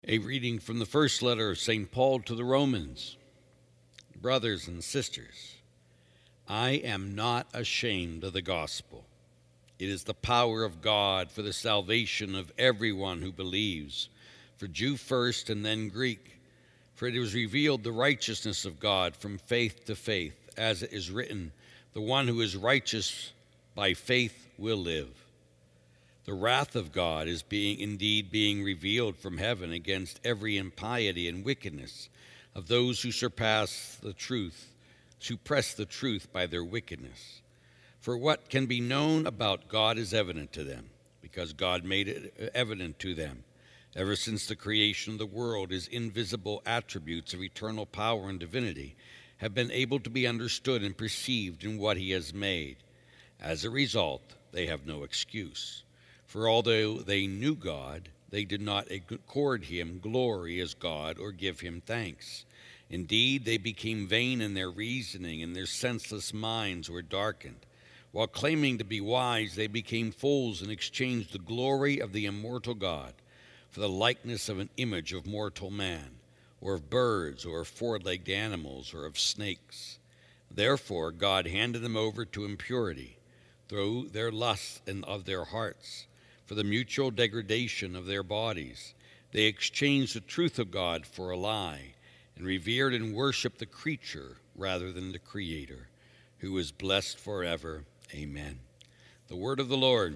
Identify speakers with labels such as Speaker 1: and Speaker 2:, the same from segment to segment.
Speaker 1: A reading from the first letter of St. Paul to the Romans. Brothers and sisters, I am not ashamed of the gospel. It is the power of God for the salvation of everyone who believes, for Jew first and then Greek. For it was revealed the righteousness of God from faith to faith, as it is written, the one who is righteous by faith will live. The wrath of God is being revealed from heaven against every impiety and wickedness of those who suppress the truth by their wickedness. For what can be known about God is evident to them, because God made it evident to them. Ever since the creation of the world, his invisible attributes of eternal power and divinity have been able to be understood and perceived in what he has made. As a result, they have no excuse. For although they knew God, they did not accord him glory as God or give him thanks. Indeed, they became vain in their reasoning, and their senseless minds were darkened. While claiming to be wise, they became fools and exchanged the glory of the immortal God for the likeness of an image of mortal man, or of birds, or of four-legged animals, or of snakes. Therefore God handed them over to impurity through their lusts and of their hearts, for the mutual degradation of their bodies. They exchanged the truth of God for a lie, and revered and worshiped the creature rather than the Creator, who is blessed forever. Amen. The word of the Lord.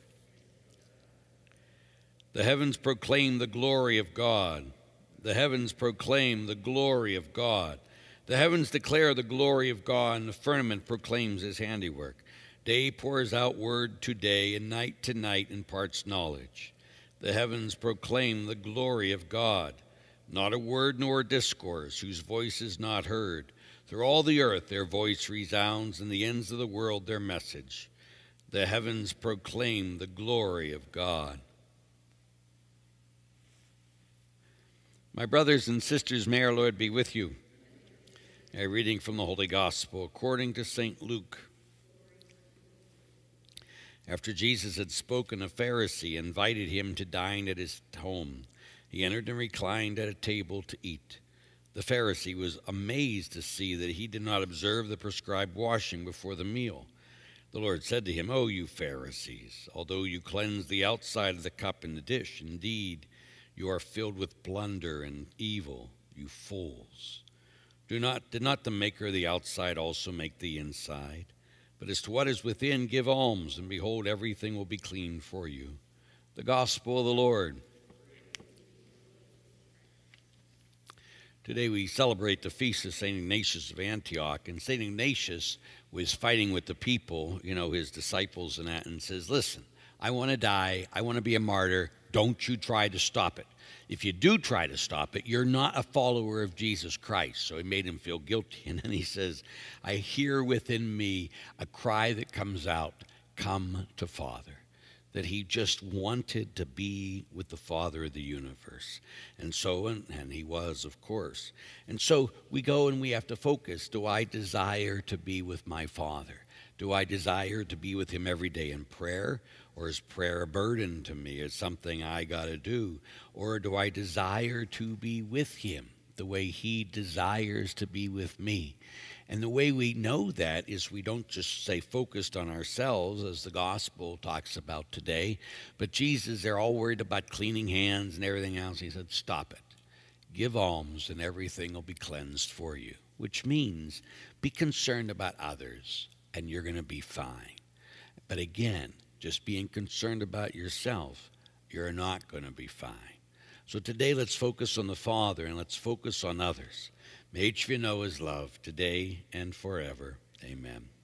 Speaker 1: The heavens proclaim the glory of God. The heavens proclaim the glory of God. The heavens declare the glory of God, and the firmament proclaims his handiwork. Day pours out word to day, and night to night imparts knowledge. The heavens proclaim the glory of God. Not a word nor a discourse whose voice is not heard. Through all the earth their voice resounds, and the ends of the world their message. The heavens proclaim the glory of God. My brothers and sisters, may our Lord be with you. A reading from the Holy Gospel according to St. Luke. After Jesus had spoken, a Pharisee invited him to dine at his home. He entered and reclined at a table to eat. The Pharisee was amazed to see that he did not observe the prescribed washing before the meal. The Lord said to him, "O you Pharisees, although you cleanse the outside of the cup and the dish, indeed you are filled with plunder and evil, you fools. Did not the maker of the outside also make the inside? But as to what is within, give alms, and behold, everything will be clean for you." The Gospel of the Lord. Today we celebrate the feast of St. Ignatius of Antioch, and St. Ignatius was fighting with the people, his disciples and that, and says, listen, I want to die, I want to be a martyr, don't you try to stop it. If you do try to stop it, you're not a follower of Jesus Christ. So he made him feel guilty. And then he says, I hear within me a cry that comes out, come to Father. That he just wanted to be with the Father of the universe. And so, and he was, of course. And so we go and we have to focus. Do I desire to be with my Father? Do I desire to be with him every day in prayer? Or is prayer a burden to me? It's something I got to do? Or do I desire to be with him the way he desires to be with me? And the way we know that is we don't just stay focused on ourselves, as the gospel talks about today, but Jesus, they're all worried about cleaning hands and everything else. He said, stop it. Give alms and everything will be cleansed for you, which means be concerned about others and you're going to be fine. But again, just being concerned about yourself, you're not going to be fine. So today let's focus on the Father and let's focus on others. May each of you know his love today and forever. Amen.